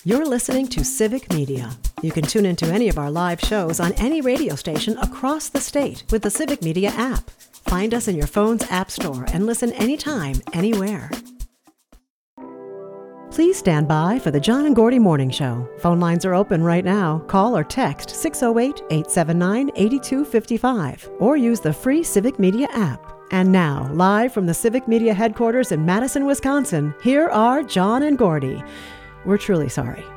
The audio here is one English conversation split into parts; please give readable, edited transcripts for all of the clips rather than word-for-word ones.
You're listening to Civic Media. You can tune into any of our live shows on any radio station across the state with the Civic Media app. Find us in your phone's app store and listen anytime, anywhere. Please stand by for the John and Gordy Morning Show. Phone lines are open right now. Call or text 608-879-8255 or use the free Civic Media app. And now, live from the Civic Media headquarters in Madison, Wisconsin, here are John and Gordy. We're truly sorry.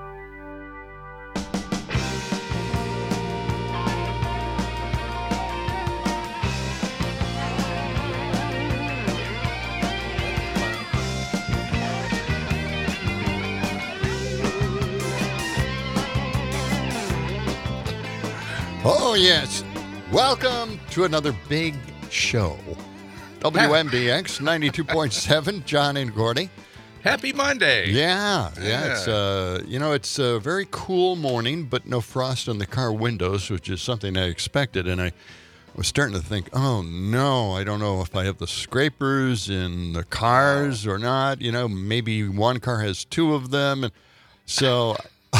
Oh, yes. Welcome to another big show. WMBX 92.7, John and Gordy. Happy Monday. Yeah. It's a very cool morning, but no frost on the car windows, which is something I expected. And I was starting to think, oh, no, I don't know if I have the scrapers in the cars or not. You know, maybe one car has two of them. And so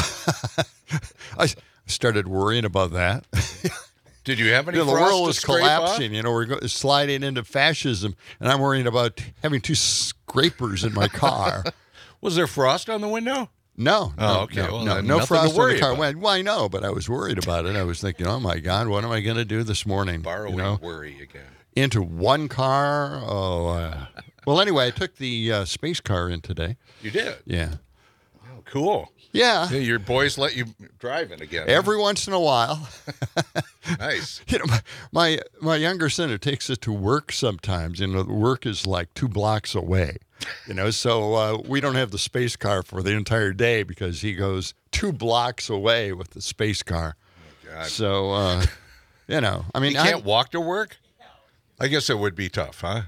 I started worrying about that. Did you have any the frost world to is scrape collapsing. off? You know, we're sliding into fascism, and I'm worrying about having two scrapers in my car. Was there frost on the window? No. Okay. No frost on the car. About. Well, I know, but I was worried about it. I was thinking, oh, my God, what am I going to do this morning? Borrowing worry again. Into one car? Well, anyway, I took the space car in today. You did? Yeah. Oh, cool. Yeah. Your boys let you drive it again. Every once in a while. Nice. You know, my younger son who takes it to work sometimes. You know, work is like 2 blocks away. You know, so we don't have the space car for the entire day because he goes 2 blocks away with the space car. Oh, God. So, you know, I mean, you can't walk to work? I guess it would be tough, huh?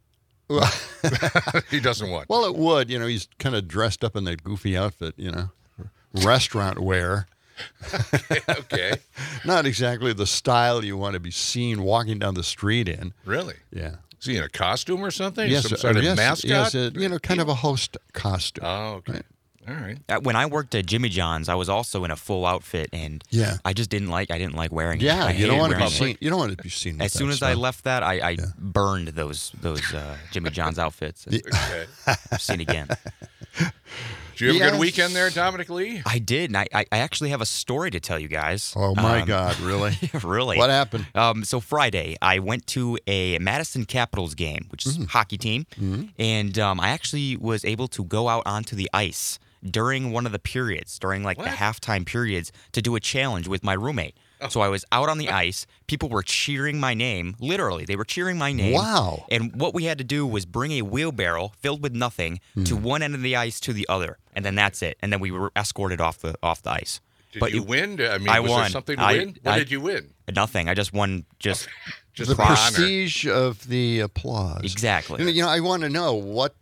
He doesn't want. Well, it would. You know, he's kind of dressed up in that goofy outfit, you know. Restaurant wear. Okay. Not exactly the style you want to be seen walking down the street in. Really? Yeah. Is he in a costume or something? Yes. Some sort of mascot? Yes, kind of a host costume. Oh, okay. All right. When I worked at Jimmy John's, I was also in a full outfit, and I didn't like wearing it. Yeah, you don't want to be seen. seen. You don't want to be seen. As soon as I left that, I burned those Jimmy John's outfits. Okay. Seen again. Did you have a good weekend there, Dominic Lee? I did, and I actually have a story to tell you guys. Oh, my God, really? Really? What happened? So Friday, I went to a Madison Capitals game, which is a hockey team, and I actually was able to go out onto the ice during one of the periods, during the halftime periods, to do a challenge with my roommate. So I was out on the ice. People were cheering my name. Literally, they were cheering my name. Wow. And what we had to do was bring a wheelbarrow filled with nothing to one end of the ice to the other. And then that's it. And then we were escorted off the ice. Did you win? I mean, I was won. there something to win? What did you win? Nothing. I just won just the prestige of the applause. Exactly. You know, I want to know what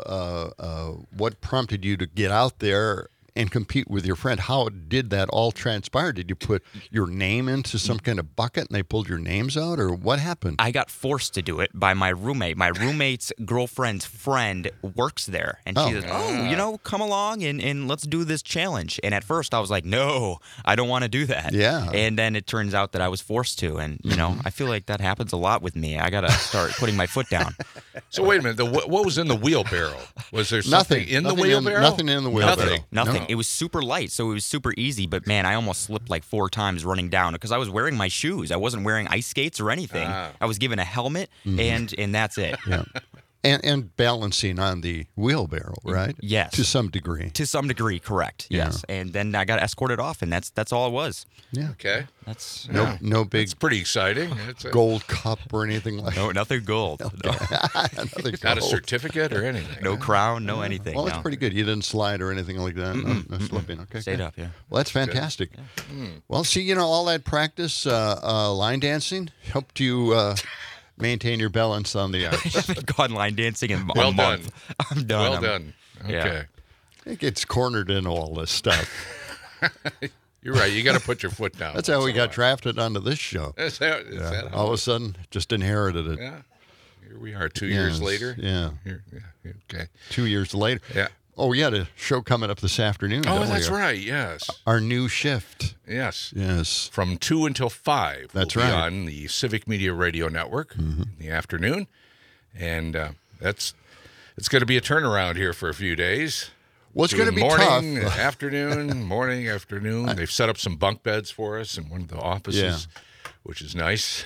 prompted you to get out there and compete with your friend. How did that all transpire? Did you put your name into some kind of bucket and they pulled your names out, or what happened? I got forced to do it by my roommate. My roommate's girlfriend's friend works there, and she says, come along and let's do this challenge. And at first I was like, no, I don't want to do that. Yeah. And then it turns out that I was forced to, and, I feel like that happens a lot with me. I got to start putting my foot down. So wait a minute. What was in the wheelbarrow? Was there something in the wheelbarrow? Nothing in the wheelbarrow. Nothing. No. It was super light, so it was super easy. But, man, I almost slipped like 4 times running down because I was wearing my shoes. I wasn't wearing ice skates or anything. I was given a helmet, and that's it. Yeah. And balancing on the wheelbarrow, right? Yes. To some degree. To some degree, correct. Yeah. Yes. And then I got escorted off, and that's all it was. Yeah. Okay. That's no big It's pretty exciting. gold cup or anything like that. No, nothing gold. No. Not a certificate or anything. No crown, no anything. Well, that's no. pretty good. You didn't slide or anything like that. No slipping. Okay. Stayed up, yeah. Well, that's fantastic. Yeah. Well, see, all that practice, line dancing, helped you maintain your balance on the ice. I haven't gone line dancing in Well a month. I'm done. Well done. Okay. Yeah. It gets cornered in all this stuff. You're right. You got to put your foot down. That's how we got drafted onto this show. Is that how all of a sudden, just inherited it. Yeah. Here we are 2 years later. Yeah. Okay. 2 years later. Yeah. we had a show coming up this afternoon. Oh, that's right. Yes. Our new shift. Yes. Yes. From 2 until 5. That's we'll be right. on the Civic Media Radio Network in the afternoon. And it's going to be a turnaround here for a few days. Well, it's going to be morning, tough. Afternoon, morning, afternoon. They've set up some bunk beds for us in one of the offices, which is nice.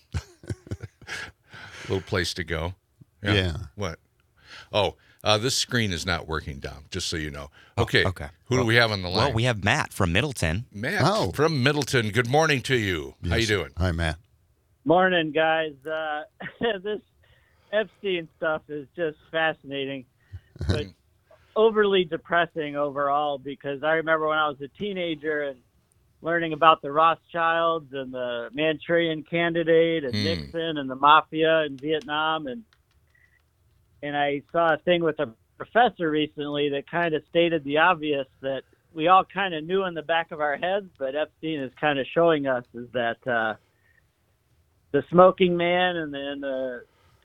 Little place to go. Yeah. What? Oh, this screen is not working, Dom, just so you know. Okay. Okay. Who do we have on the line? Well, we have Matt from Middleton. Matt from Middleton. Good morning to you. Yes. How you doing? Hi, Matt. Morning, guys. This Epstein stuff is just fascinating, but overly depressing overall, because I remember when I was a teenager and learning about the Rothschilds and the Manchurian Candidate and Nixon and the Mafia in Vietnam, and I saw a thing with a professor recently that kind of stated the obvious that we all kind of knew in the back of our heads, but Epstein is kind of showing us is that the smoking man and the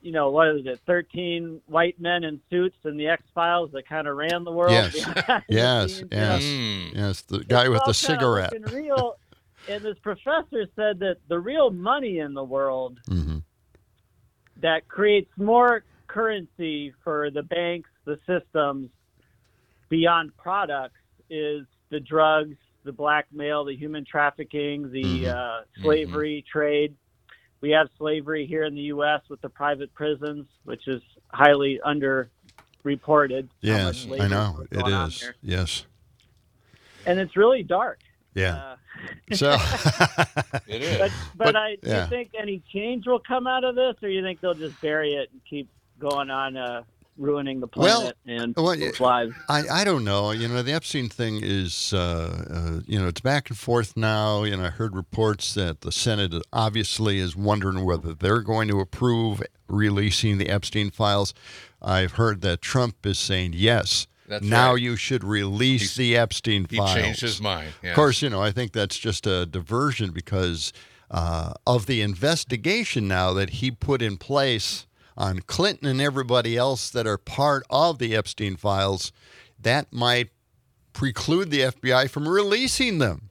13 white men in suits in the X-Files that kind of ran the world. Yes. Yes. The guy with the cigarette. Real, and this professor said that the real money in the world that creates more currency for the banks, the systems, beyond products is the drugs, the blackmail, the human trafficking, the slavery trade. We have slavery here in the U.S. with the private prisons, which is highly underreported. Yes, I know. It is. Yes. And it's really dark. Yeah. So it is. But do you think any change will come out of this, or you think they'll just bury it and keep going on ruining the planet and people's lives? I don't know. The Epstein thing is, it's back and forth now. I heard reports that the Senate obviously is wondering whether they're going to approve releasing the Epstein files. I've heard that Trump is saying, yes, now you should release the Epstein files. He changed his mind. Yes. Of course, I think that's just a diversion because of the investigation now that he put in place on Clinton and everybody else that are part of the Epstein files. That might preclude the FBI from releasing them.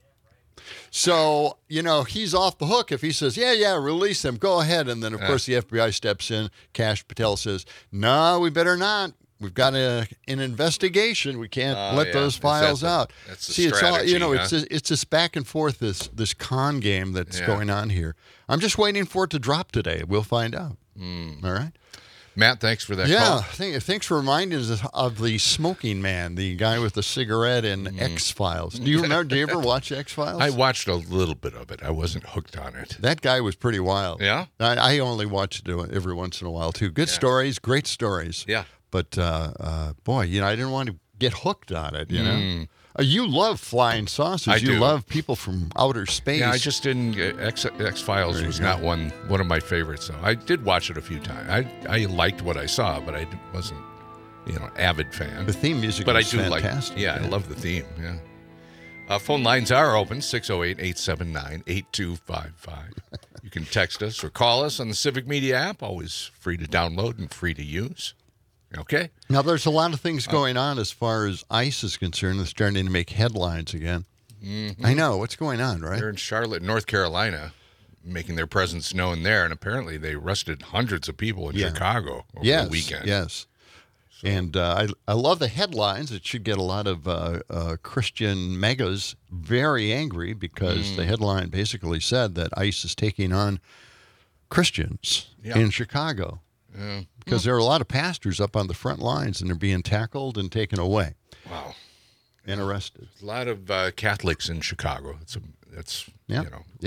So, he's off the hook if he says, release them, go ahead. And then, of course, the FBI steps in. Kash Patel says, no, we better not. We've got an investigation. We can't let those files out. That's See, it's all, strategy, it's this back and forth, this con game that's going on here. I'm just waiting for it to drop today. We'll find out. All right. Matt, thanks for that call. Yeah, thanks for reminding us of the smoking man, the guy with the cigarette in X-Files. Do you remember? Do you ever watch X-Files? I watched a little bit of it. I wasn't hooked on it. That guy was pretty wild. Yeah? I only watched it every once in a while, too. Good stories, great stories. Yeah. But, boy, I didn't want to get hooked on it, You love flying saucers. I do. You love people from outer space. Yeah, I just didn't. X-Files was not one of my favorites. So I did watch it a few times. I liked what I saw, but I wasn't, avid fan. The theme music but was I do fantastic. I love the theme. Yeah. Phone lines are open 608-879-8255. You can text us or call us on the Civic Media app. Always free to download and free to use. Okay. Now, there's a lot of things going on as far as ICE is concerned. They're starting to make headlines again. I know. What's going on, right? They're in Charlotte, North Carolina, making their presence known there. And apparently they arrested hundreds of people in Chicago over the weekend. Yes. So. And I love the headlines. It should get a lot of Christian megas very angry because the headline basically said that ICE is taking on Christians in Chicago. Yeah. Because there are a lot of pastors up on the front lines, and they're being tackled and taken away. Wow. And arrested. A lot of Catholics in Chicago. That's a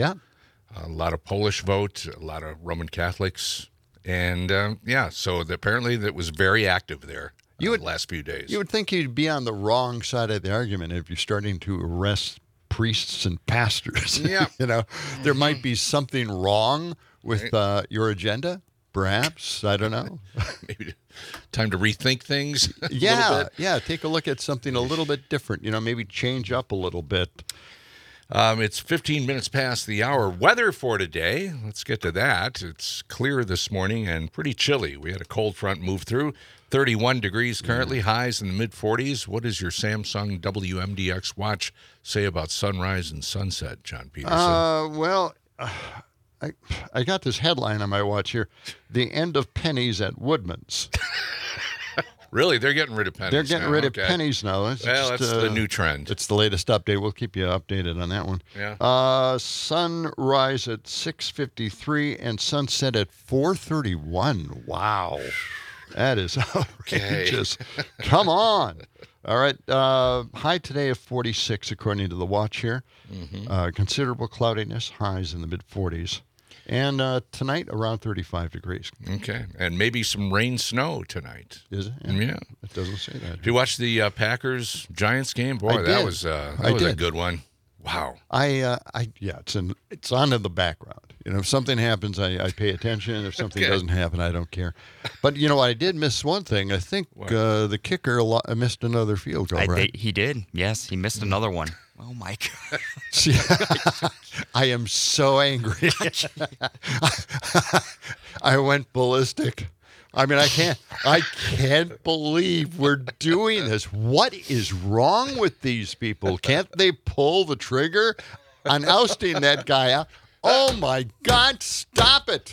lot of Polish vote, a lot of Roman Catholics. And, so apparently that was very active there the last few days. You would think you'd be on the wrong side of the argument if you're starting to arrest priests and pastors. Yeah. There might be something wrong with your agenda. Perhaps. I don't know. Maybe time to rethink things. Yeah. Take a look at something a little bit different. Maybe change up a little bit. It's 15 minutes past the hour. Weather for today, let's get to that. It's clear this morning and pretty chilly. We had a cold front move through. 31 degrees currently, highs in the mid-40s. What does your Samsung WMDX watch say about sunrise and sunset, John Peterson? I got this headline on my watch here. The end of pennies at Woodman's. Really? They're getting rid of pennies. They're getting now. rid Okay. of pennies now. That's the new trend. It's the latest update. We'll keep you updated on that one. Yeah. Sunrise at 6:53 and sunset at 4:31. Wow. That is outrageous. Come on. All right. High today of 46, according to the watch here. Mm-hmm. Considerable cloudiness, highs in the mid-40s. And tonight, around 35 degrees. Okay. And maybe some rain, snow tonight. Is it? Yeah. It doesn't say that. Did you watch the Packers-Giants game? Boy, that was a good one. Wow. It's on in the background. You know, if something happens, I pay attention. If something doesn't happen, I don't care. But, you know, I did miss one thing. I think the kicker missed another field goal, right? He did. Yes, he missed another one. Oh, my God. See, I am so angry. I went ballistic. I mean, I can't believe we're doing this. What is wrong with these people? Can't they pull the trigger on ousting that guy out? Oh, my God, stop it.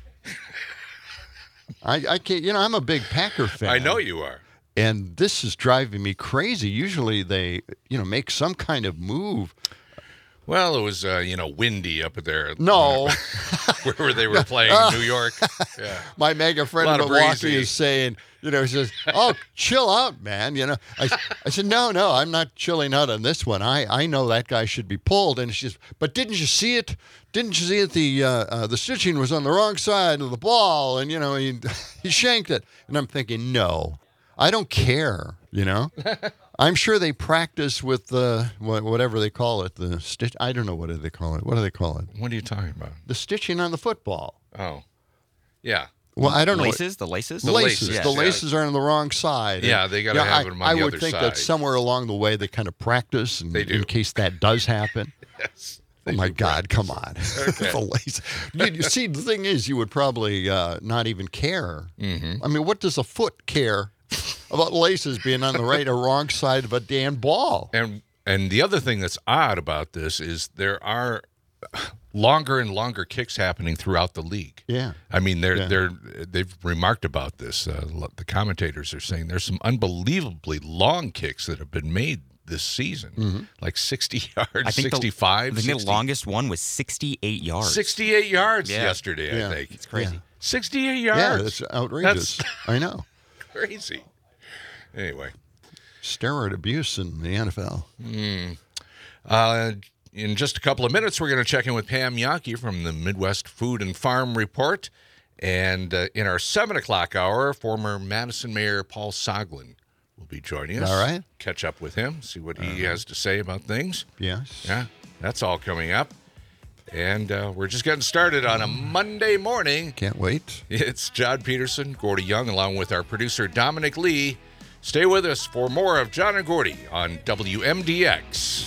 I can't, you know, I'm a big Packer fan. I know you are. And this is driving me crazy. Usually they, you know, make some kind of move. Well, it was, windy up there. No. Where they were playing in New York. Yeah. My mega friend in Milwaukee is saying, you know, he says, oh, chill out, man. You know, I said, no, I'm not chilling out on this one. I know that guy should be pulled. And she says, but didn't you see it? Didn't you see it? The stitching was on the wrong side of the ball. And, you know, he shanked it. And I'm thinking, no. I don't care, you know. I'm sure they practice with the whatever they call it, the stitch. I don't know what do they call it. What do they call it? What are you talking about? The stitching on the football. Oh, yeah. Well, I don't know. The laces? The laces are on the wrong side. Yeah, they got to have them on the other side. I would think that somewhere along the way they kind of practice in case that does happen. Yes. Oh, my God, come on. Okay. The lace. You see, the thing is, you would probably not even care. Mm-hmm. I mean, what does a foot care about laces being on the right or wrong side of a damn ball? And the other thing that's odd about this is there are longer and longer kicks happening throughout the league. Yeah. I mean, they've remarked about this. The commentators are saying there's some unbelievably long kicks that have been made this season, like 60 yards, 65. I think the longest one was 68 yards. 68 yards yesterday, I think. It's crazy. 68 yards. Yeah, that's outrageous. I know. Crazy. Anyway. Steroid abuse in the NFL. In just a couple of minutes, we're going to check in with Pam Yankee from the Midwest Food and Farm Report. And in our 7 o'clock hour, former Madison Mayor Paul Soglin will be joining us. All right. Catch up with him, see what he has to say about things. Yes. Yeah, that's all coming up. And we're just getting started on a Monday morning. Can't wait. It's John Peterson, Gordy Young, along with our producer Dominic Lee. Stay with us for more of John and Gordy on WMDX.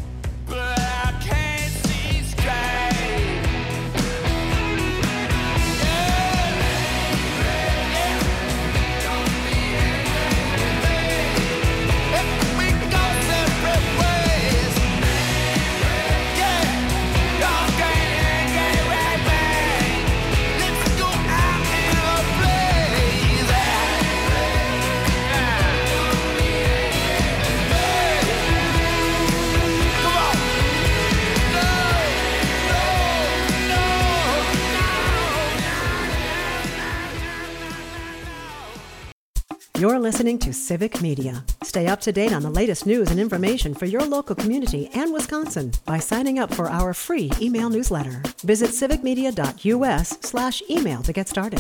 You're listening to Civic Media. Stay up to date on the latest news and information for your local community and Wisconsin by signing up for our free email newsletter. Visit civicmedia.us/email to get started.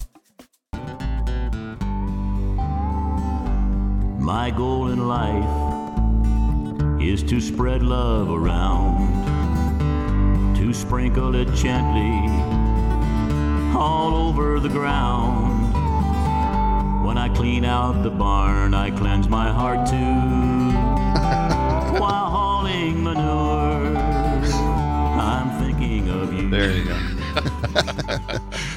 My goal in life is to spread love around, to sprinkle it gently all over the ground. When I clean out the barn, I cleanse my heart too, while hauling manure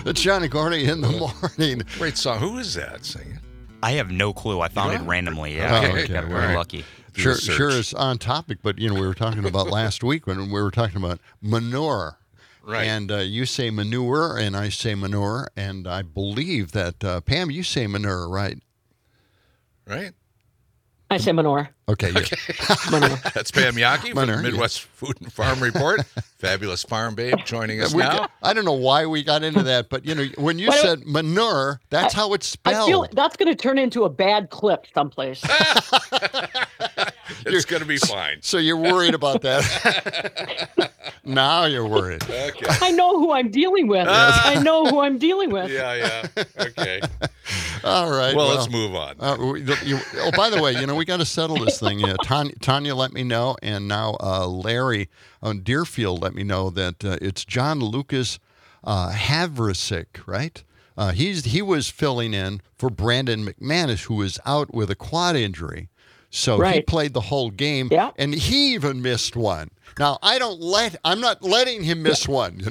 It's John and Gordy in the morning. Great song. Who is that singing? I have no clue. I found it randomly. Yeah, Oh, I okay. got All really right. lucky. Sure is on topic, but we were talking about last week when we were talking about manure. Right. And you say manure, and I say manure, and I believe that, Pam, you say manure, right? Right? I say manure. Okay. Yeah. Manure. That's Pam Yaki from Manure, the Midwest Food and Farm Report. Fabulous farm babe joining us now. I don't know why we got into that, but when you Well, said manure, that's how it's I spelled. feel that's going to turn into a bad clip someplace. It's going to be fine. So you're worried about that. Now you're worried. Okay. I know who I'm dealing with. I know who I'm dealing with. Yeah. Okay. All right. Well, let's move on. By the way, we got to settle this thing. Tanya let me know, and now Larry on Deerfield let me know that it's John Lucas Havrasik, right? He was filling in for Brandon McManus, who was out with a quad injury. So he played the whole game, and he even missed one. Now I'm not letting him miss one.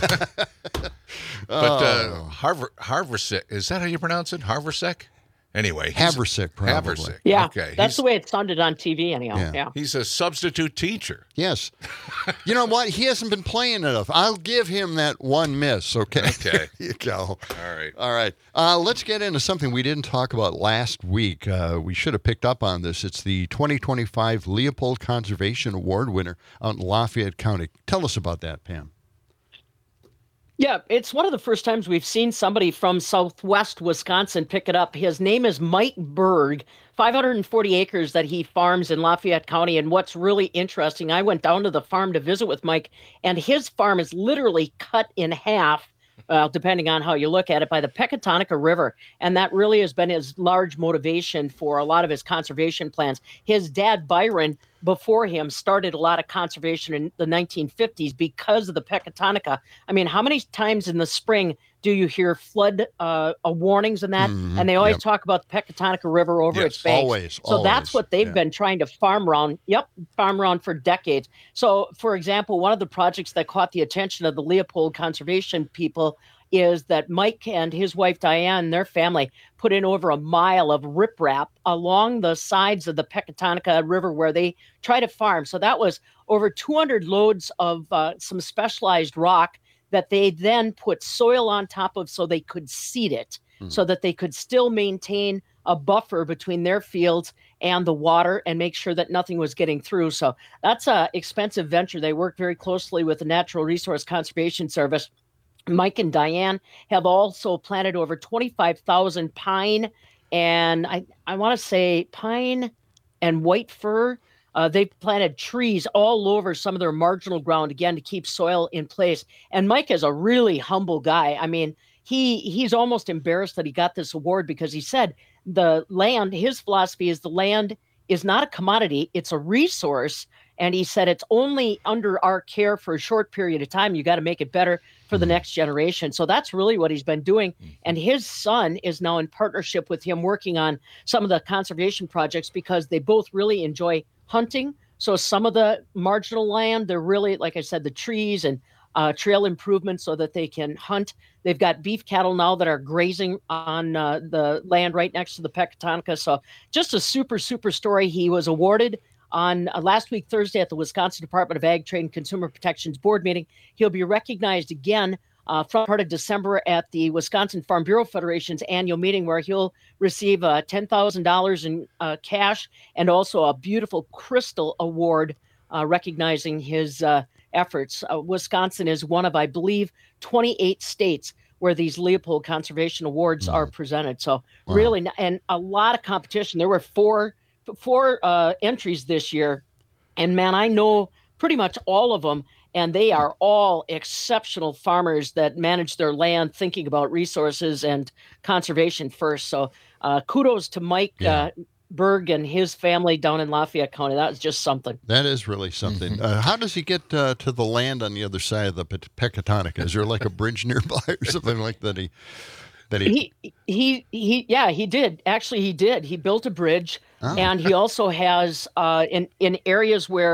But Havrasik, is that how you pronounce it? Havrasik? Anyway, Havrasik, probably. Havrasik. Yeah, Okay. that's the way it sounded on TV anyhow. Yeah. He's a substitute teacher. Yes. You know what? He hasn't been playing enough. I'll give him that one miss, okay? Okay. There you go. All right. Let's get into something we didn't talk about last week. We should have picked up on this. It's the 2025 Leopold Conservation Award winner out in Lafayette County. Tell us about that, Pam. Yeah, it's one of the first times we've seen somebody from southwest Wisconsin pick it up. His name is Mike Berg, 540 acres that he farms in Lafayette County. And what's really interesting, I went down to the farm to visit with Mike, and his farm is literally cut in half, depending on how you look at it, by the Pecatonica River. And that really has been his large motivation for a lot of his conservation plans. His dad, Byron, before him, started a lot of conservation in the 1950s because of the Pecatonica. I mean, how many times in the spring do you hear flood warnings and that? Mm-hmm. And they always talk about the Pecatonica River over its banks. Always. So that's what they've been trying to farm around. Farm around for decades. So, for example, one of the projects that caught the attention of the Leopold conservation people is that Mike and his wife Diane, their family, put in over a mile of riprap along the sides of the Pecatonica River where they try to farm. So that was over 200 loads of some specialized rock that they then put soil on top of so they could seed it, so that they could still maintain a buffer between their fields and the water and make sure that nothing was getting through. So that's an expensive venture. They work very closely with the Natural Resource Conservation Service. Mike and Diane have also planted over 25,000 pine and I want to say pine and white fir. They've planted trees all over some of their marginal ground, again, to keep soil in place. And Mike is a really humble guy. I mean, he's almost embarrassed that he got this award because he said the land, his philosophy is the land is not a commodity, it's a resource. And he said it's only under our care for a short period of time. You got to make it better for the next generation. So that's really what he's been doing. And his son is now in partnership with him working on some of the conservation projects because they both really enjoy hunting. So some of the marginal land, they're really, like I said, the trees and trail improvements so that they can hunt. They've got beef cattle now that are grazing on the land right next to the Pecatonica. So just a super, super story. He was awarded on last week, Thursday, at the Wisconsin Department of Ag, Trade, and Consumer Protection's board meeting. He'll be recognized again from part of December at the Wisconsin Farm Bureau Federation's annual meeting, where he'll receive $10,000 in cash and also a beautiful crystal award recognizing his efforts. Wisconsin is one of, I believe, 28 states where these Leopold Conservation Awards are presented. So really, and a lot of competition. There were four entries this year, and man, I know pretty much all of them, and they are all exceptional farmers that manage their land thinking about resources and conservation first. So kudos to Mike Berg and his family down in Lafayette County. That was just something. That is really something. How does he get to the land on the other side of the Pecatonica? Is there like a bridge nearby or something like that? He did. Actually, he did. He built a bridge, and he also has in areas where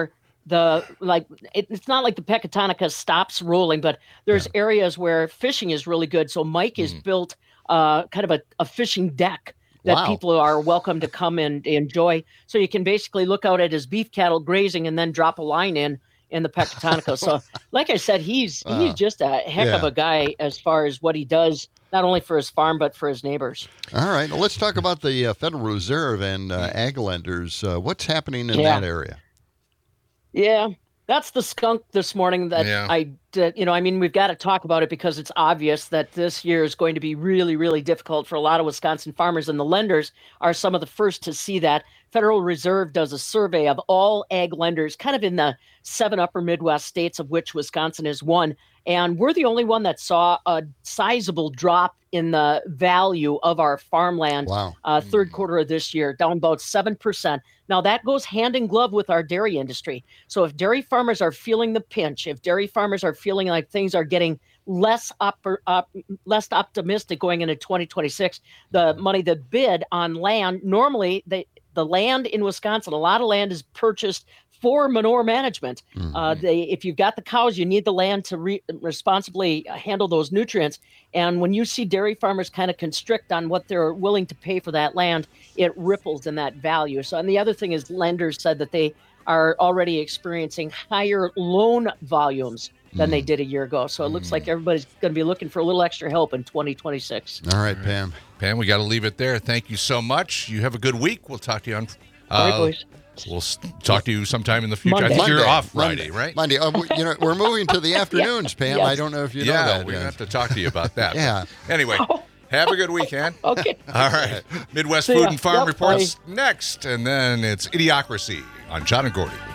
it's not like the Pecatonica stops rolling, but there's areas where fishing is really good. So Mike has built kind of a fishing deck that people are welcome to come and enjoy. So you can basically look out at his beef cattle grazing and then drop a line in the Pecatonica. So like I said, he's just a heck of a guy as far as what he does, not only for his farm, but for his neighbors. All right. Well, let's talk about the Federal Reserve and ag lenders. What's happening in that area? Yeah, that's the skunk this morning that we've got to talk about it because it's obvious that this year is going to be really, really difficult for a lot of Wisconsin farmers, and the lenders are some of the first to see that. Federal Reserve does a survey of all ag lenders, kind of in the 7 upper Midwest states, of which Wisconsin is one. And we're the only one that saw a sizable drop in the value of our farmland third quarter of this year, down about 7%. Now, that goes hand in glove with our dairy industry. So if dairy farmers are feeling the pinch, if dairy farmers are feeling like things are getting less optimistic going into 2026, the money that bid on land, normally the land in Wisconsin, a lot of land is purchased for manure management. If you've got the cows, you need the land to responsibly handle those nutrients. And when you see dairy farmers kind of constrict on what they're willing to pay for that land, it ripples in that value. So, and the other thing is lenders said that they are already experiencing higher loan volumes than they did a year ago. So it looks like everybody's going to be looking for a little extra help in 2026. All right, Pam. Pam, we got to leave it there. Thank you so much. You have a good week. We'll talk to you on... All right, boys. We'll talk to you sometime in the future. Monday. I think you're off Friday, right? Monday. We're moving to the afternoons, Pam. Yes. I don't know if you know that. Yeah, we have to talk to you about that. Yeah. Anyway, have a good weekend. Okay. All right. Midwest Food and Farm Reports next, and then it's Idiocracy on John and Gordy.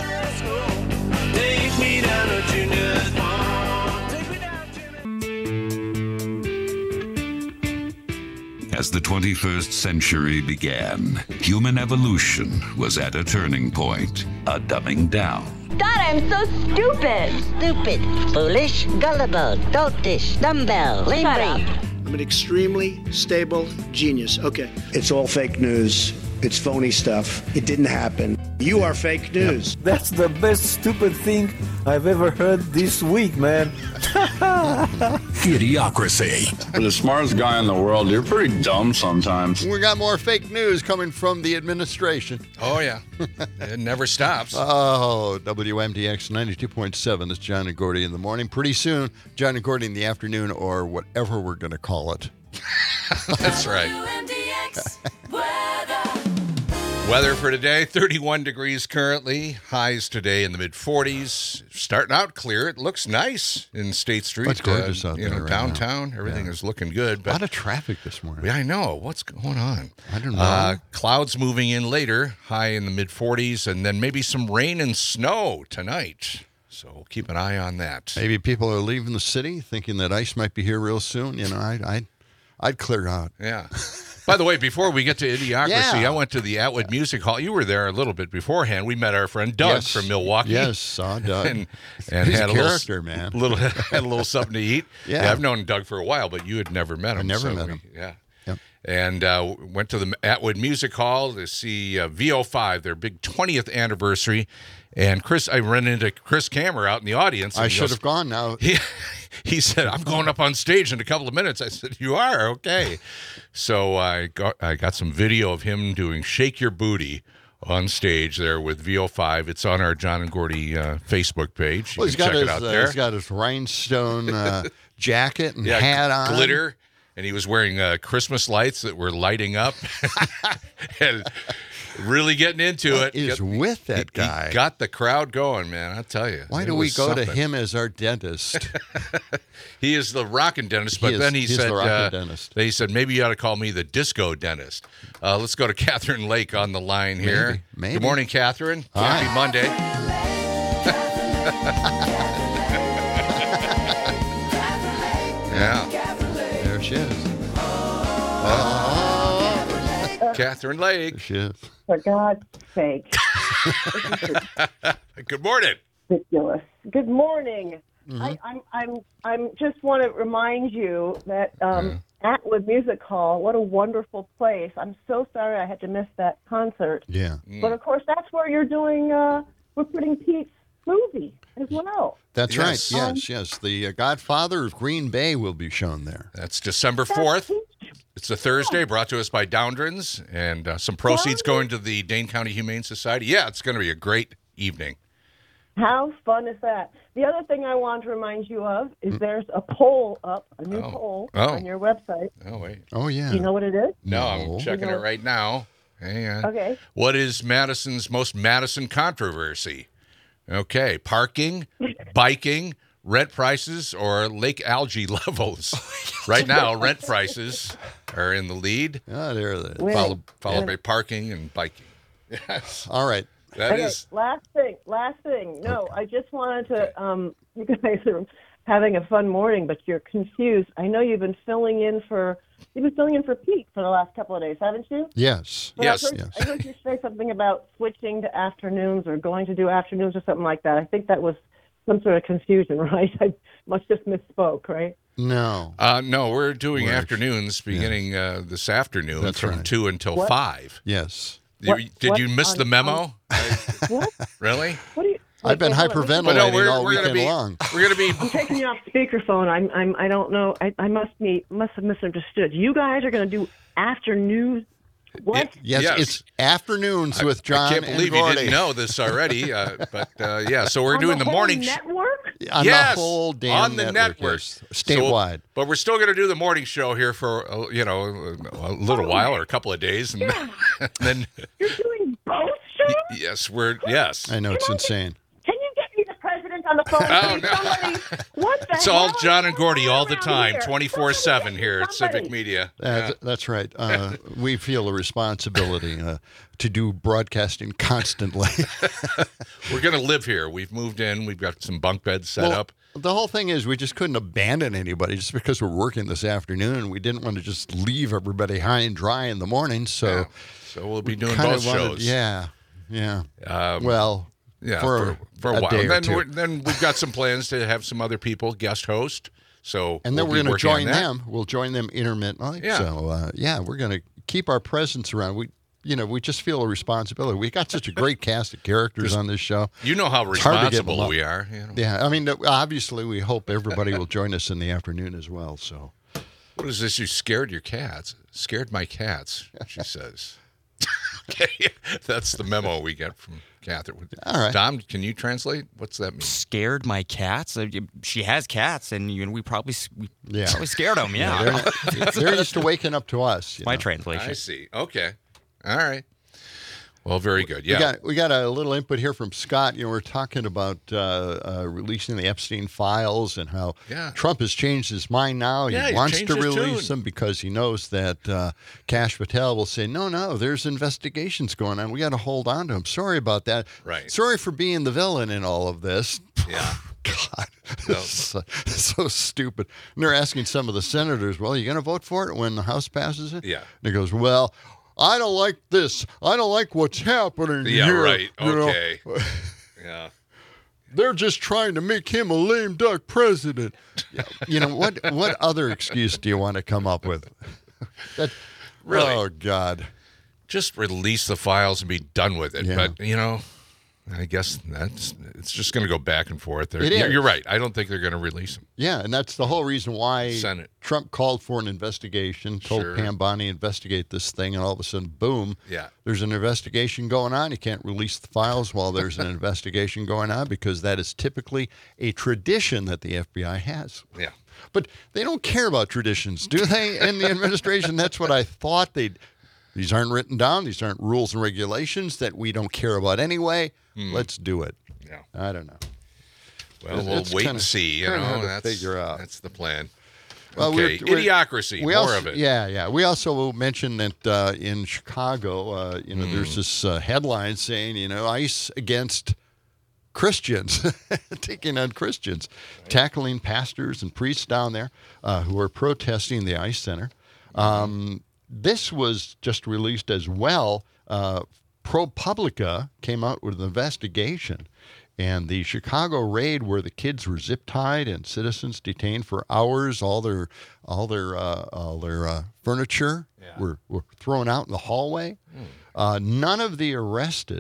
As the 21st century began, human evolution was at a turning point, a dumbing down. God, I'm so stupid. Stupid, foolish, gullible, doltish, dumbbell, lame brain. I'm an extremely stable genius. Okay. It's all fake news. It's phony stuff. It didn't happen. You are fake news. That's the best stupid thing I've ever heard this week, man. Idiocracy. For the smartest guy in the world, you're pretty dumb sometimes. We got more fake news coming from the administration. Oh, yeah. It never stops. Oh, WMDX 92.7. It's John and Gordy in the morning. Pretty soon, John and Gordy in the afternoon, or whatever we're going to call it. That's right. Weather for today, 31 degrees currently. Highs today in the mid-40s. Starting out clear. It looks nice in State Street. It's gorgeous out there right downtown. now. Everything is looking good. But a lot of traffic this morning. Yeah, I know. What's going on? I don't know. Clouds moving in later. High in the mid-40s. And then maybe some rain and snow tonight. So keep an eye on that. Maybe people are leaving the city thinking that ice might be here real soon. You know, I'd clear out. Yeah. By the way, before we get to Idiocracy, I went to the Atwood Music Hall. You were there a little bit beforehand. We met our friend Doug from Milwaukee. Yes, saw Doug. and He's had a character, man. Had a little something to eat. Yeah. I've known Doug for a while, but you had never met him. I never met him. Yeah. Yep. And went to the Atwood Music Hall to see VO5, their big 20th anniversary. And I ran into Chris Kammer out in the audience. I should have gone now. He said, I'm going up on stage in a couple of minutes. I said, you are? Okay. So I got some video of him doing Shake Your Booty on stage there with VO5. It's on our John and Gordy Facebook page. You can check it out there. He's got his rhinestone jacket and hat on. Glitter. And he was wearing Christmas lights that were lighting up. And really getting into it. What is with that guy? He got the crowd going, man. I'll tell you. Why do we go to him as our dentist? He is the rockin' dentist, but then he said, the rockin' dentist. He said, maybe you ought to call me the disco dentist. Let's go to Catherine Lake on the line here. Maybe. Good morning, Catherine. Hi. Happy Monday. Yeah. There she is. Catherine Lake. There she is. For God's sake. Good morning. Ridiculous. Good morning. I'm just want to remind you that Atwood Music Hall, what a wonderful place. I'm so sorry I had to miss that concert. Yeah. But of course, that's where you're doing we're putting Pete's movie as well. That's Yes. right. Yes. The Godfather of Green Bay will be shown there. That's December 4th. It's a Thursday, brought to us by Downdrins, and some proceeds going to the Dane County Humane Society. Yeah, it's going to be a great evening. How fun is that? The other thing I want to remind you of is there's a poll up, a new poll on your website. Oh, wait. Oh, yeah. Do you know what it is? No, I'm checking it right now. Hang on. Okay. What is Madison's most Madison controversy? Okay, parking, biking, rent prices, or lake algae levels. Right now, rent prices are in the lead. Ah, there it is. Followed by parking and biking. Yes. All right. That is. Last thing. No, I just wanted to, you guys are having a fun morning, but you're confused. I know you've been filling in for Pete for the last couple of days, haven't you? Yes. But Yes. I heard you say something about switching to afternoons or going to do afternoons or something like that. I think that was some sort of confusion, right? I must just misspoke, right? No. No, we're doing afternoons beginning this afternoon. That's from right. 2 until 5. Yes. Did you miss the memo? What? Really? What do you? I've been hyperventilating all weekend long. We're going to be. I'm taking you off speakerphone. I don't know. I must have misunderstood. You guys are going to do afternoons. What? Yes, it's afternoons with John. I can't believe and you Gordy. didn't know this already. But yeah, so we're On doing the whole morning network. On yes, the whole damn on the network, yes, statewide. But we're still going to do the morning show here for a little while or a couple of days, and then You're doing both shows? yes. I know it's insane. Can you get me the president on the phone? Oh, Please? no. Somebody, what the It's hell all is John and going Gordy all the on time, here? 24/7 here at Somebody. Civic Media. Yeah. That's right. We feel a responsibility to do broadcasting constantly. We're going to live here. We've moved in. We've got some bunk beds set up. The whole thing is we just couldn't abandon anybody just because we're working this afternoon. We didn't want to just leave everybody high and dry in the morning. So, So we'll be doing kinda both shows. Yeah. Yeah, for a while. day or Then two. then we've got some plans to have some other people guest host. So And then we'll we're be going to working on join that. them. We'll join them intermittently. Yeah. So, we're going to keep our presence around. We just feel a responsibility. We got such a great cast of characters on this show. You know how It's hard to give them responsible up. we are. You know. Yeah, I mean, obviously, we hope everybody will join us in the afternoon as well. So, What is this? You scared your cats. Scared my cats, she says. Okay, that's the memo we get from Catherine. All right. Dom, can you translate? What's that mean? Scared my cats? She has cats, and we probably scared them. Yeah, they're used to waking up to us. My translation. I see. Okay. All right. Well, very good. Yeah. We got a little input here from Scott. We're talking about releasing the Epstein files and how Trump has changed his mind now. Yeah, he he's wants changed to his release tune. them because he knows that Kash Patel will say, no, there's investigations going on. We got to hold on to him. Sorry about that. Right. Sorry for being the villain in all of this. Yeah. God, so stupid. And they're asking some of the senators, well, are you going to vote for it when the House passes it? Yeah. And he goes, well, I don't like this. I don't like what's happening Yeah, here. right. you know. Okay. Yeah. They're just trying to make him a lame duck president. What other excuse do you want to come up with? Really? Oh, God. Just release the files and be done with it. Yeah. But, I guess it's just going to go back and forth. It is. You're right. I don't think they're going to release them. Yeah, and that's the whole reason why Senate. Trump called for an investigation, told Sure. Pam Bondi investigate this thing, and all of a sudden, boom, Yeah. there's an investigation going on. You can't release the files while there's an investigation going on because that is typically a tradition that the FBI has. Yeah. But they don't care about traditions, do they, in the administration? That's what I thought they'd... These aren't written down. These aren't rules and regulations that we don't care about anyway. Let's do it. Yeah. I don't know. Well, we'll wait and see. Hard to That's figure out. That's the plan. Well, Okay. Idiocracy. More of it. Yeah. We also will mention that in Chicago, there's this headline saying, ICE against Christians, taking on Christians, tackling pastors and priests down there who are protesting the ICE Center. This was just released as well. ProPublica came out with an investigation, and the Chicago raid where the kids were zip tied and citizens detained for hours, all their furniture were thrown out in the hallway. None of the arrested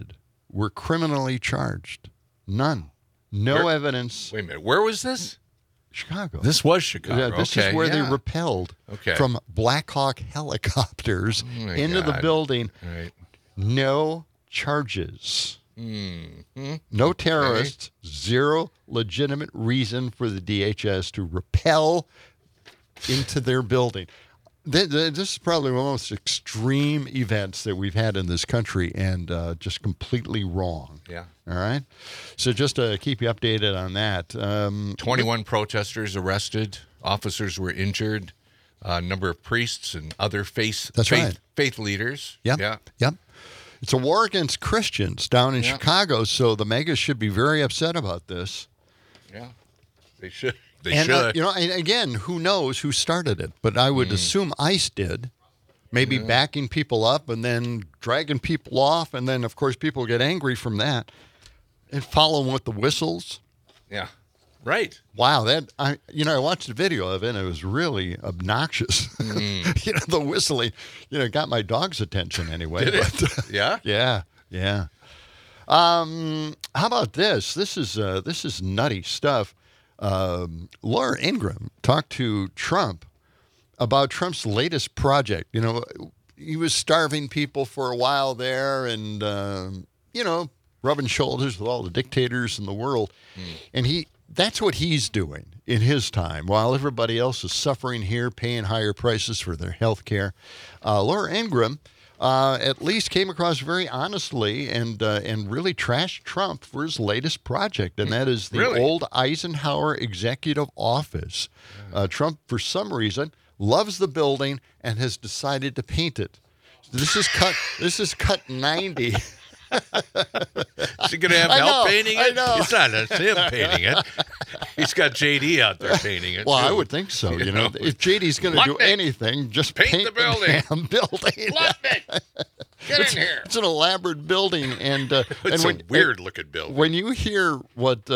were criminally charged. None. No evidence. Wait a minute. Where was this? Chicago. This was Chicago. Yeah, this is where they rappelled from Black Hawk helicopters into the building. Right. No charges. Mm-hmm. No terrorists. Zero legitimate reason for the DHS to rappel into their building. This is probably one of the most extreme events that we've had in this country, and just completely wrong. Yeah. All right? So just to keep you updated on that. 21 protesters arrested. Officers were injured. A number of priests and other faith leaders. Yep. Yeah. Yep. It's a war against Christians down in Chicago, so the megas should be very upset about this. Yeah. They should. They should. And again, who knows who started it? But I would assume ICE did. Maybe backing people up and then dragging people off, and then, of course, people get angry from that and follow them with the whistles. Yeah. Right. Wow. I watched the video of it, and it was really obnoxious. The whistling, got my dog's attention anyway. Did it? Yeah? Yeah. How about this? This is nutty stuff. Laura Ingraham talked to Trump about Trump's latest project. He was starving people for a while there and, rubbing shoulders with all the dictators in the world. And that's what he's doing in his time while everybody else is suffering here, paying higher prices for their health care. Laura Ingraham at least came across very honestly and really trashed Trump for his latest project, and that is the old Eisenhower Executive Office. Trump, for some reason, loves the building and has decided to paint it. This is cut 90. Is he going to have help painting it? I know. It's not him painting it. He's got JD out there painting it. Well, too. I would think so. If JD's going to do anything, just paint the building. Damn building. Get in here. It's an elaborate building, and it's a weird-looking building. When you hear what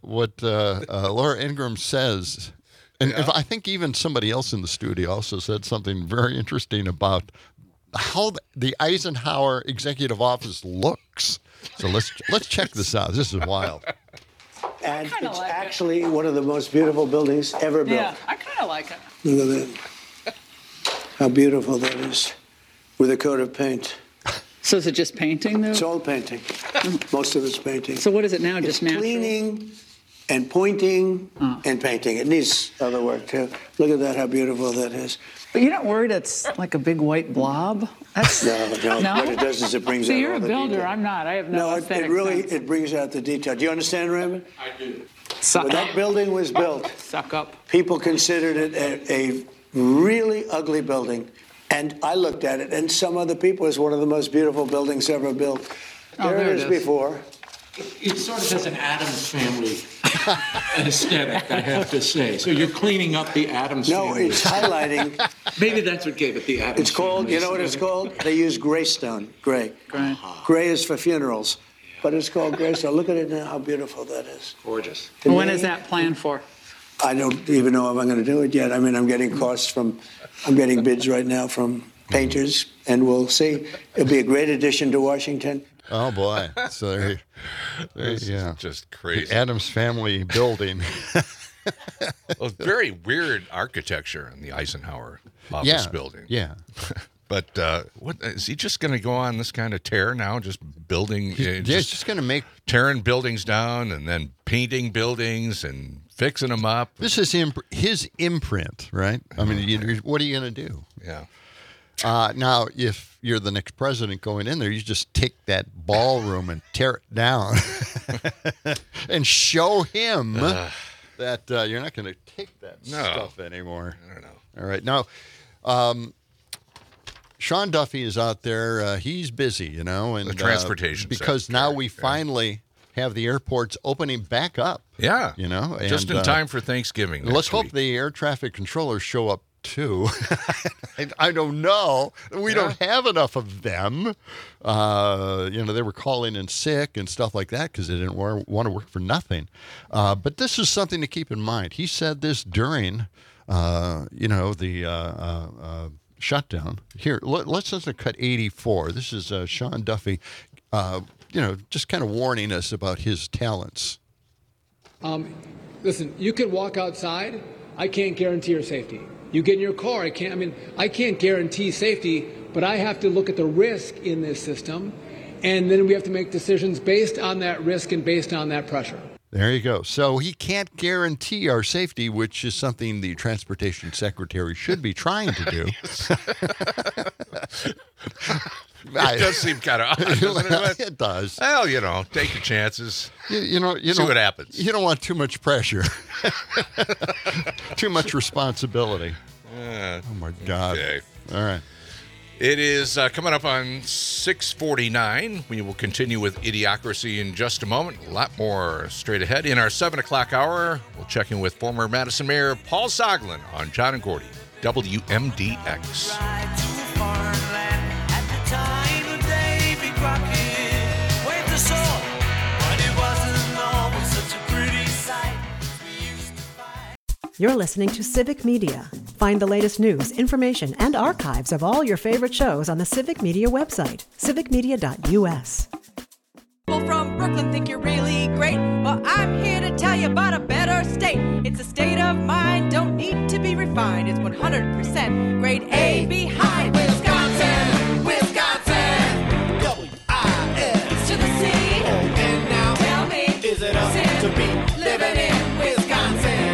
Laura Ingraham says, and I think even somebody else in the studio also said something very interesting about how the Eisenhower Executive Office looks. So let's check this out. This is wild. And it's actually one of the most beautiful buildings ever built. Yeah, I kind of like it. Look at that. How beautiful that is. With a coat of paint. So is it just painting, though? It's all painting. Most of it's painting. So what is it now? Just natural? Cleaning and pointing and painting. It needs other work, too. Look at that, how beautiful that is. But you're not worried it's like a big white blob? No. What it does is it brings out you're all a the builder. detail. I'm not. I have no aesthetic sense. It brings out the detail. Do you understand, Raymond? I do. When that building was built, suck up. People considered it a really ugly building. And I looked at it, and some other people, it's one of the most beautiful buildings ever built. There it is before. It sort of has an Addams Family aesthetic, I have to say. So you're cleaning up the Addams Family. No, it's highlighting. Maybe that's what gave it the Addams It's called, Family. you know what it's called? They use Greystone, gray. Gray is for funerals, but it's called Greystone. Look at it now, how beautiful that is. Gorgeous. When is that planned for? I don't even know if I'm going to do it yet. I mean, I'm getting bids right now from painters, and we'll see. It'll be a great addition to Washington. Oh, boy. So there is just crazy. The Addams Family building. Well, very weird architecture in the Eisenhower office building. Yeah. But what is he just going to go on this kind of tear now? Just building? He's just going to tearing buildings down and then painting buildings and fixing them up. This is his imprint, right? I mean, what are you going to do? Yeah. Now, if you're the next president going in there, you just take that ballroom and tear it down and show him that you're not going to take that stuff anymore. I don't know. All right. Now, Sean Duffy is out there. He's busy, and the transportation because now we finally have the airports opening back up. Yeah. And, just in time for Thanksgiving. Let's hope the air traffic controllers show up too. I don't know. We don't have enough of them. They were calling in sick and stuff like that because they didn't want to work for nothing. But this is something to keep in mind. He said this during, the shutdown. Here, let's listen to cut 84. This is Sean Duffy just kind of warning us about his talents. Listen, you can walk outside. I can't guarantee your safety. You get in your car. I can't guarantee safety, but I have to look at the risk in this system, and then we have to make decisions based on that risk and based on that pressure. There you go. So he can't guarantee our safety, which is something the transportation secretary should be trying to do. It does seem kind of odd, doesn't it? It does. Well, take your chances. See what happens. You don't want too much pressure. Too much responsibility. Oh, my God. Okay. All right. It is coming up on 6:49. We will continue with Idiocracy in just a moment. A lot more straight ahead. In our 7 o'clock hour, we'll check in with former Madison Mayor Paul Soglin on John and Gordy, WMDX. You're listening to Civic Media. Find the latest news, information, and archives of all your favorite shows on the Civic Media website, civicmedia.us. People from Brooklyn think you're really great. Well, I'm here to tell you about a better state. It's a state of mind, don't need to be refined. It's 100% grade A behind Wisconsin, Wisconsin. W-I-S to the C. Oh, and now tell me, is it up to be living in Wisconsin?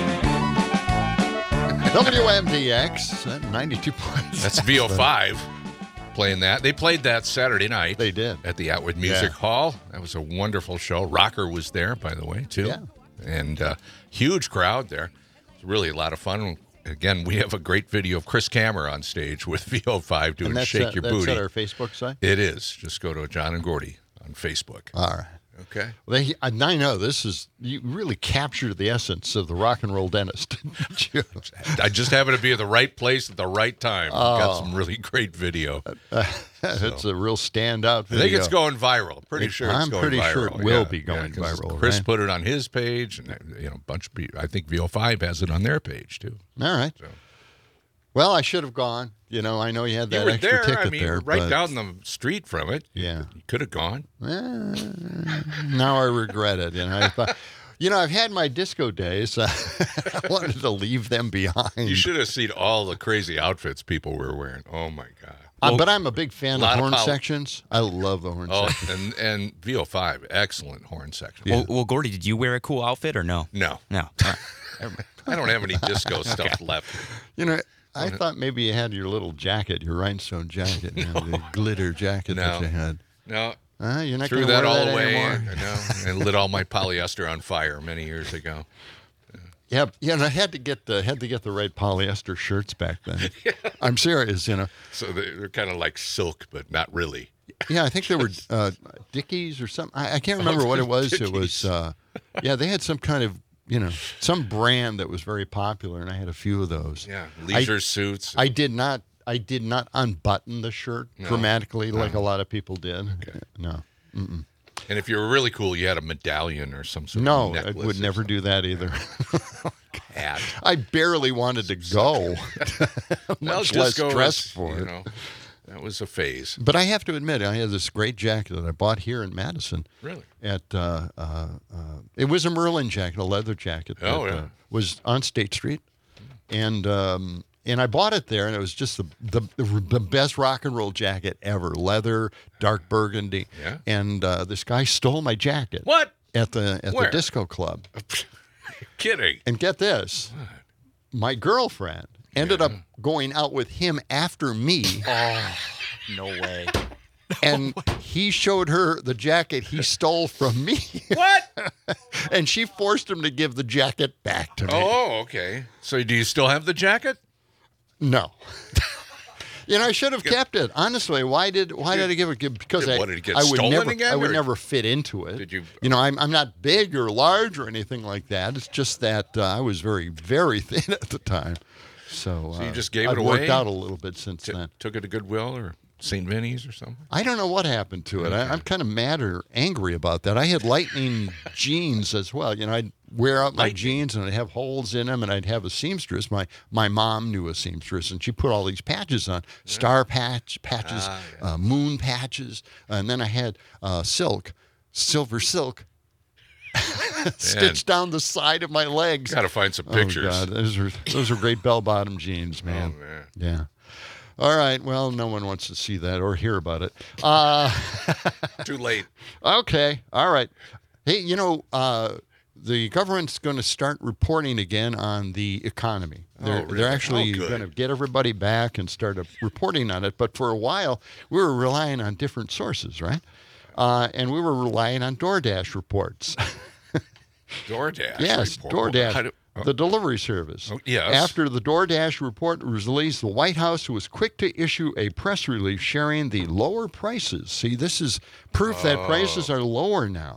WMDX at 92 points. That's VO5 playing that. They played that Saturday night. They did. At the Atwood Music Hall. That was a wonderful show. Rocker was there, by the way, too. Yeah. And huge crowd there. It was really a lot of fun. Again, we have a great video of Chris Kammer on stage with VO5 doing Shake Your Booty. That's at our Facebook site? It is. Just go to John and Gordy on Facebook. All right. Okay. Well, I know you really captured the essence of the rock and roll dentist. I just happened to be at the right place at the right time. Got some really great video. It's a real standout video. I think it's going viral. Pretty sure it's going viral. I'm pretty sure it will be going viral. Chris put it on his page, and a bunch of people. I think VO5 has it on their page too. All right. So. Well, I should have gone. I know you had that extra ticket there. Right down the street from it. Yeah. You could have gone. Now I regret it. I thought, I've had my disco days. I wanted to leave them behind. You should have seen all the crazy outfits people were wearing. Oh, my God. But I'm a big fan of horn sections. I love the horn sections. And VO5, excellent horn section. Yeah. Well, Gordy, did you wear a cool outfit or no? No. No. I don't have any disco stuff left. I thought maybe you had your little jacket, your rhinestone jacket, the glitter jacket that you had. No. You're not threw that all that away. Anymore. And lit all my polyester on fire many years ago. Yeah, and I had to get the right polyester shirts back then. Yeah. I'm serious, So they're kind of like silk, but not really. Yeah, I think they were Dickies or something. I can't remember what it was. Dickies. It was, they had some kind of, some brand that was very popular, and I had a few of those. Yeah, leisure suits. I did not unbutton the shirt dramatically like a lot of people did. Okay. No. Mm-mm. And if you were really cool, you had a medallion or some sort of necklace. No, I would never do that either. Hat. I barely wanted to go. Much less dressed for it. That was a phase. But I have to admit, I had this great jacket that I bought here in Madison. Really? It was a Merlin jacket, a leather jacket. That, was on State Street, and I bought it there, and it was just the best rock and roll jacket ever, leather, dark burgundy. Yeah. And this guy stole my jacket. What? At the disco club. You're kidding. And get this, my girlfriend ended up going out with him after me. Oh, no way. And he showed her the jacket he stole from me. What? And she forced him to give the jacket back to me. Oh, okay. So do you still have the jacket? No. I should have kept it. Honestly, why did I give it? Because I would never fit into it. Did you? I'm not big or large or anything like that. It's just that I was very, very thin at the time. So you just gave it away? I've worked out a little bit since then. Took it to Goodwill or St. Vinny's or something? I don't know what happened to it. I'm kind of mad or angry about that. I had lightning jeans as well. wear out my jeans, and I'd have holes in them, and I'd have a seamstress. My mom knew a seamstress, and she put all these patches on, star patches, moon patches, and then I had silver silk, stitched down the side of my legs. Got to find some pictures. Oh, God. Those are great bell-bottom jeans, man. Oh, man. Yeah. All right. Well, no one wants to see that or hear about it. Too late. Okay. All right. Hey, the government's going to start reporting again on the economy. They're actually going to get everybody back and start reporting on it. But for a while, we were relying on different sources, right? And we were relying on DoorDash reports. DoorDash? Yes, report. DoorDash, the delivery service. Oh, yes. After the DoorDash report was released, the White House was quick to issue a press release sharing the lower prices. See, this is proof that prices are lower now.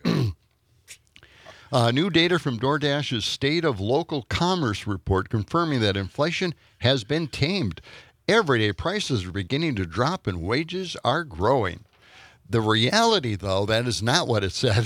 New data from DoorDash's State of Local Commerce report confirming that inflation has been tamed. Everyday prices are beginning to drop and wages are growing. The reality, though, that is not what it said.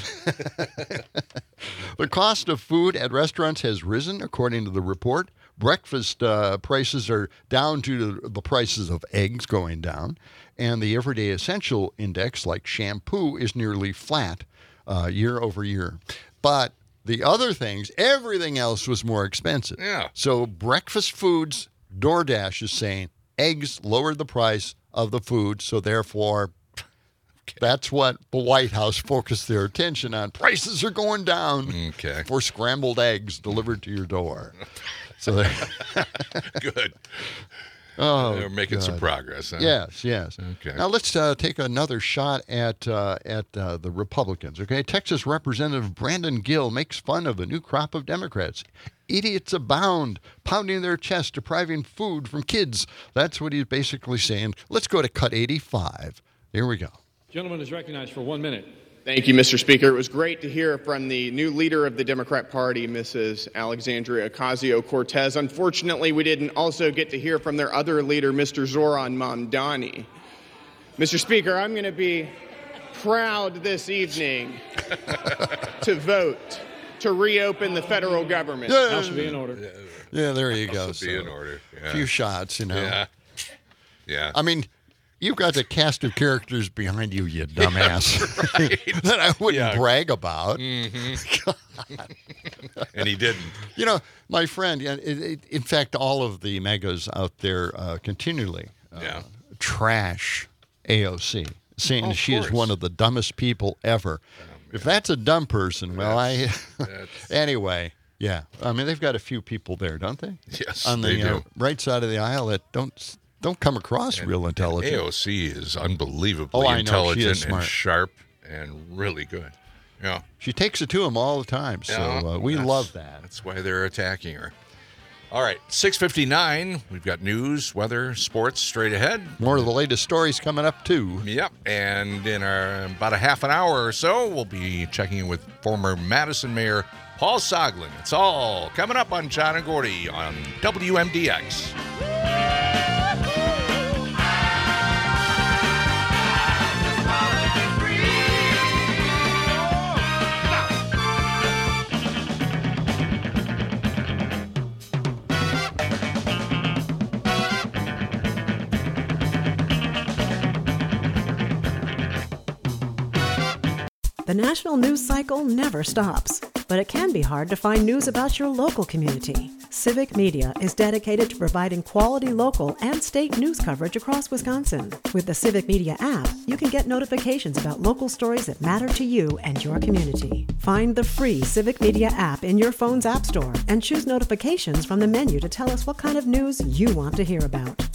The cost of food at restaurants has risen, according to the report. Breakfast prices are down due to the prices of eggs going down. And the everyday essential index, like shampoo, is nearly flat year over year. But the other things, everything else was more expensive. Yeah. So breakfast foods, DoorDash is saying, eggs lowered the price of the food, so therefore that's what the White House focused their attention on. Prices are going down for scrambled eggs delivered to your door. So good. Oh, they're making some progress. Huh? Yes. Okay. Now let's take another shot at the Republicans. Okay, Texas Representative Brandon Gill makes fun of a new crop of Democrats. Idiots abound, pounding their chest, depriving food from kids. That's what he's basically saying. Let's go to cut 85. Here we go. Gentleman is recognized for 1 minute. Thank you, Mr. Speaker. It was great to hear from the new leader of the Democrat Party, Mrs. Alexandria Ocasio-Cortez. Unfortunately, we didn't also get to hear from their other leader, Mr. Zoran Mamdani. Mr. Speaker, I'm going to be proud this evening to vote to reopen the federal government. That should be in order. Yeah, there you go. Be in order. A few shots, Yeah. I mean, you've got the cast of characters behind you, you dumbass, that I wouldn't brag about. Mm-hmm. And he didn't. My friend, in fact, all of the megas out there continually trash AOC, saying she is one of the dumbest people ever. If that's a dumb person, anyway, yeah. I mean, they've got a few people there, don't they? Yes, on they the do. Right side of the aisle that don't come across real intelligent. AOC is unbelievably intelligent and sharp and really good. Yeah. She takes it to him all the time, so we love that. That's why they're attacking her. All right, 6:59. We've got news, weather, sports straight ahead. More of the latest stories coming up, too. Yep, and in about a half an hour or so, we'll be checking in with former Madison Mayor Paul Soglin. It's all coming up on John and Gordy on WMDX. The national news cycle never stops, but it can be hard to find news about your local community. Civic Media is dedicated to providing quality local and state news coverage across Wisconsin. With the Civic Media app, you can get notifications about local stories that matter to you and your community. Find the free Civic Media app in your phone's app store and choose notifications from the menu to tell us what kind of news you want to hear about.